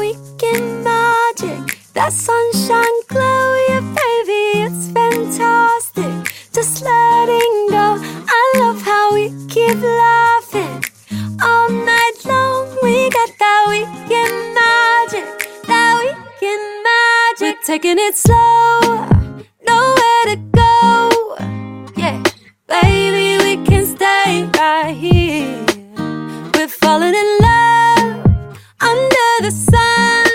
weekend magic, that sunshine glow, yeah baby, it's fantastic. Just letting go, I love how we keep laughing all night long. We got that weekend magic, that weekend magic. We're taking it slow, nowhere to go. Yeah, baby, we can stay right here. We're falling in love under the sun.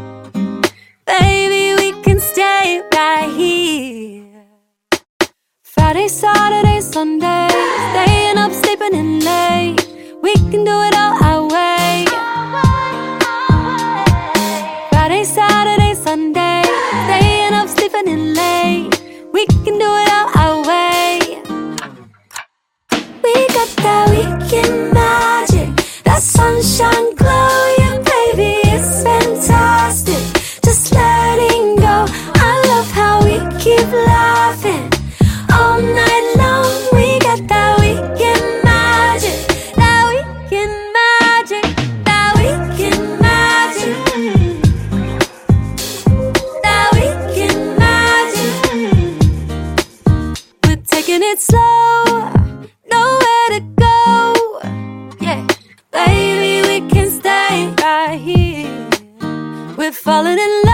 Baby, we can stay right here. Friday, Saturday, Sunday, staying up, sleeping in late. We can do it all our way. Friday, Saturday, Sunday, staying up, sleeping in late. We can do it all our way. We got that weekend magic, that sunshine glow, yeah baby, it's fantastic. Just letting go, I love how we keep laughing all night long. We got that weekend magic, that weekend magic, that weekend magic, that weekend magic. We're taking it slow, nowhere to go. Yeah, baby, we can stay right here. We're falling in love